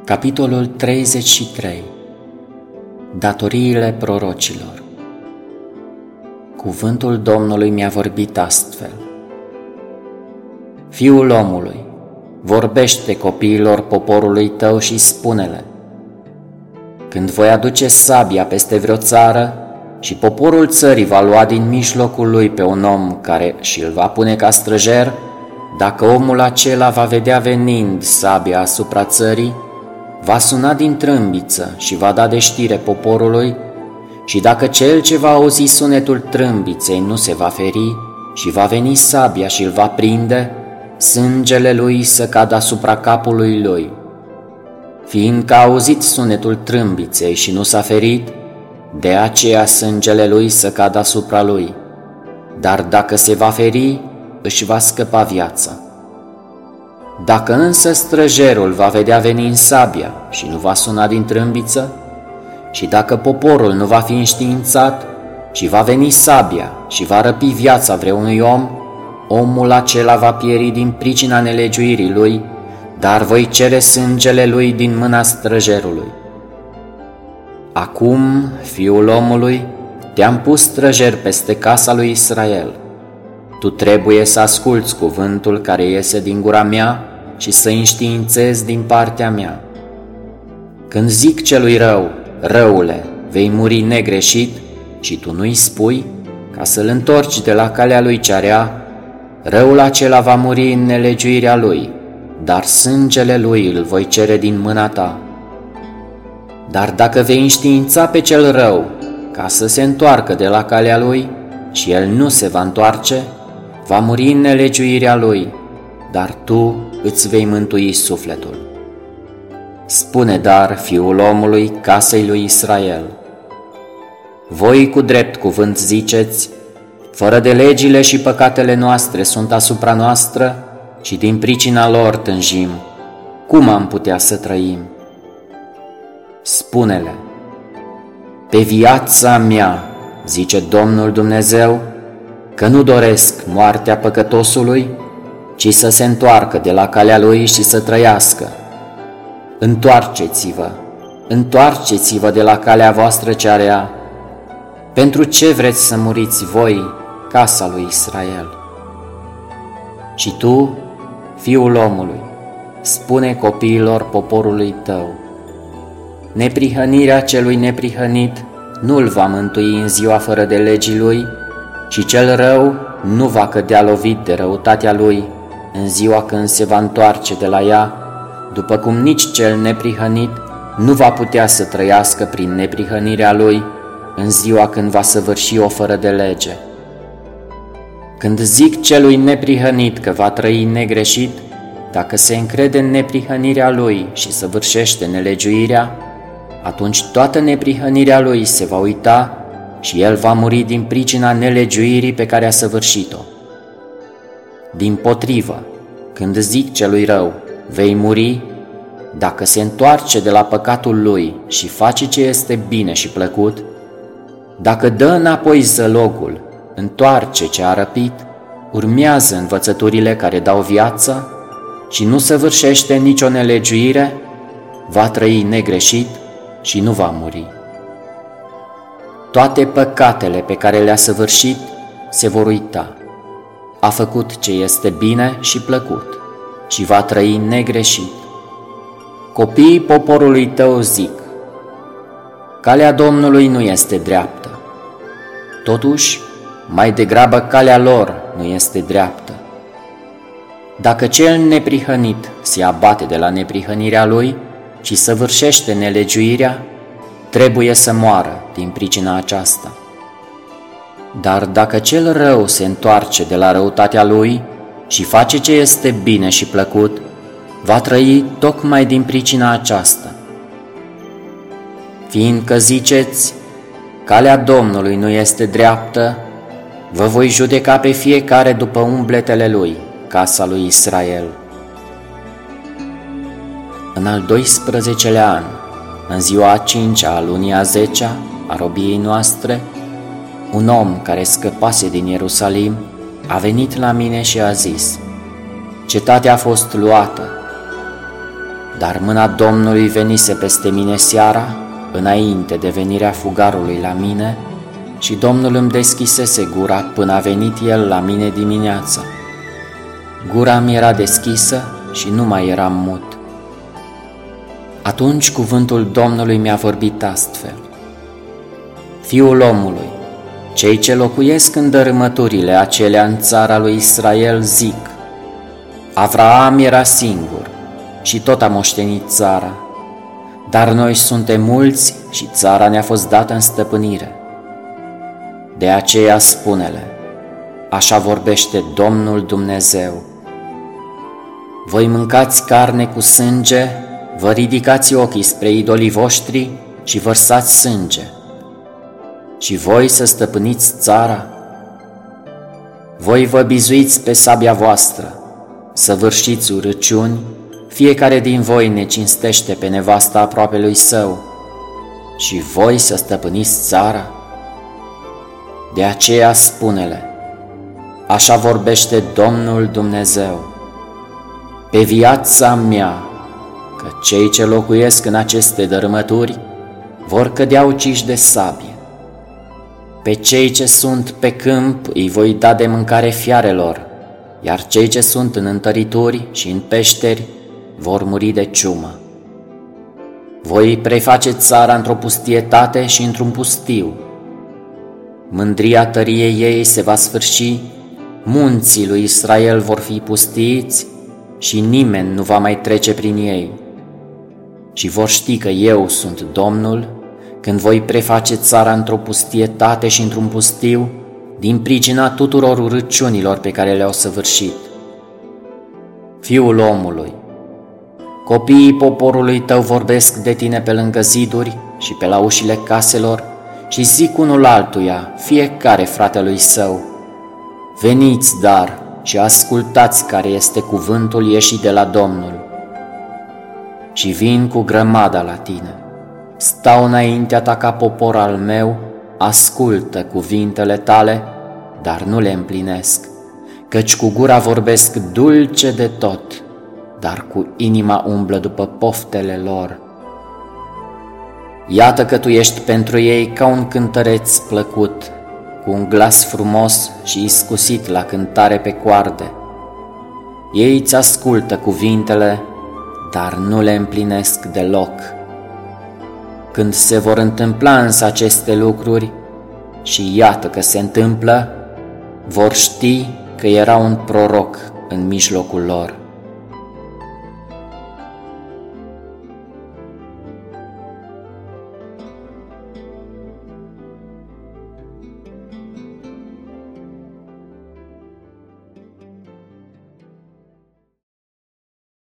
Capitolul 33. Datoriile prorocilor. Cuvântul Domnului mi-a vorbit astfel: Fiul omului, vorbește copiilor poporului tău și spune-le: când voi aduce sabia peste vreo țară și poporul țării va lua din mijlocul lui pe un om care și-l va pune ca străjer, dacă omul acela va vedea venind sabia asupra țării, va suna din trâmbiță și va da de știre poporului, și dacă cel ce va auzi sunetul trâmbiței nu se va feri și va veni sabia și îl va prinde, sângele lui să cadă asupra capului lui. Fiindcă a auzit sunetul trâmbiței și nu s-a ferit, de aceea sângele lui să cadă asupra lui. Dar dacă se va feri, își va scăpa viața. Dacă însă străjerul va vedea venind sabia și nu va suna din trâmbiță, și dacă poporul nu va fi înștiințat și va veni sabia și va răpi viața vreunui om, omul acela va pieri din pricina nelegiuirii lui, dar voi cere sângele lui din mâna străjerului. Acum, fiul omului, te-am pus străjer peste casa lui Israel. Tu trebuie să asculți cuvântul care iese din gura mea și să înștiințezi din partea mea. Când zic celui rău: răule, vei muri negreșit, și tu nu-i spui, ca să-l întorci de la calea lui cea rea, răul acela va muri în nelegiuirea lui, dar sângele lui îl voi cere din mâna ta. Dar dacă vei înștiința pe cel rău ca să se întoarcă de la calea lui și el nu se va întoarce, va muri în nelegiuirea lui, dar tu îți vei mântui sufletul. Spune dar, fiul omului, casei lui Israel: voi cu drept cuvânt ziceți: fără de legile și păcatele noastre sunt asupra noastră și din pricina lor tânjim. Cum am putea să trăim? Spune-le: pe viața mea, zice Domnul Dumnezeu, că nu doresc moartea păcătosului, ci să se întoarcă de la calea lui și să trăiască. Întoarceți-vă, întoarceți-vă de la calea voastră cea rea. Pentru ce vreți să muriți voi, casa lui Israel? Și tu, fiul omului, spune copiilor poporului tău: neprihănirea celui neprihănit nu-l va mântui în ziua fără de legii lui, și cel rău nu va cădea lovit de răutatea lui în ziua când se va întoarce de la ea, după cum nici cel neprihănit nu va putea să trăiască prin neprihănirea lui în ziua când va săvârși o fără de lege. Când zic celui neprihănit că va trăi negreșit, dacă se încrede în neprihănirea lui și săvârșește nelegiuirea, atunci toată neprihănirea lui se va uita și el va muri din pricina nelegiuirii pe care a săvârșit-o. Dimpotrivă, când zic celui rău: vei muri, dacă se întoarce de la păcatul lui și face ce este bine și plăcut, dacă dă înapoi zălogul, întoarce ce a răpit, urmează învățăturile care dau viață și nu săvârșește nicio nelegiuire, va trăi negreșit și nu va muri. Toate păcatele pe care le-a săvârșit se vor uita. A făcut ce este bine și plăcut și va trăi negreșit. Copiii poporului tău zic: calea Domnului nu este dreaptă. Totuși, mai degrabă calea lor nu este dreaptă. Dacă cel neprihănit se abate de la neprihănirea lui și săvârșește nelegiuirea, trebuie să moară din pricina aceasta. Dar dacă cel rău se întoarce de la răutatea lui și face ce este bine și plăcut, va trăi tocmai din pricina aceasta. Fiindcă ziceți: calea Domnului nu este dreaptă, vă voi judeca pe fiecare după umbletele lui, casa lui Israel. În al 12-lea an, în ziua a 5-a a lunii a 10-a a robiei noastre, un om care scăpase din Ierusalim a venit la mine și a zis: cetatea a fost luată. Dar mâna Domnului venise peste mine seara, înainte de venirea fugarului la mine, și Domnul îmi deschisese gura până a venit El la mine dimineața. Gura mi era deschisă și nu mai eram mut. Atunci cuvântul Domnului mi-a vorbit astfel: Fiul omului, cei ce locuiesc în dărâmăturile acelea în țara lui Israel zic: Avraam era singur și tot a moștenit țara, dar noi suntem mulți și țara ne-a fost dată în stăpânire. De aceea spune-le: Așa vorbește Domnul Dumnezeu. Voi mâncați carne cu sânge, vă ridicați ochii spre idolii voștri și vărsați sânge. Și voi să stăpâniți țara? Voi vă bizuiți pe sabia voastră, să vârșiți urăciuni, fiecare din voi ne cinstește pe nevasta aproapelui său, și voi să stăpâniți țara? De aceea spune-le: Așa vorbește Domnul Dumnezeu. Pe viața mea, că cei ce locuiesc în aceste dărâmături vor cădea uciși de sabie. Pe cei ce sunt pe câmp îi voi da de mâncare fiarelor, iar cei ce sunt în întărituri și în peșteri vor muri de ciumă. Voi preface țara într-o pustietate și într-un pustiu. Mândria tăriei ei se va sfârși, munții lui Israel vor fi pustiiți și nimeni nu va mai trece prin ei. Și vor ști că eu sunt Domnul, când voi preface țara într-o pustietate și într-un pustiu, din pricina tuturor urăciunilor pe care le-au săvârșit. Fiul omului, copiii poporului tău vorbesc de tine pe lângă ziduri și pe la ușile caselor și zic unul altuia, fiecare fratelui său: Veniți, dar, și ascultați care este cuvântul ieșit de la Domnul. Și vin cu grămada la tine. Stau înaintea ta ca popor al meu, ascultă cuvintele tale, dar nu le împlinesc, căci cu gura vorbesc dulce de tot, dar cu inima umblă după poftele lor. Iată că tu ești pentru ei ca un cântăreț plăcut, cu un glas frumos și iscusit la cântare pe coarde. Ei îți ascultă cuvintele, dar nu le împlinesc deloc. Când se vor întâmpla însă aceste lucruri, și iată că se întâmplă, vor ști că era un proroc în mijlocul lor.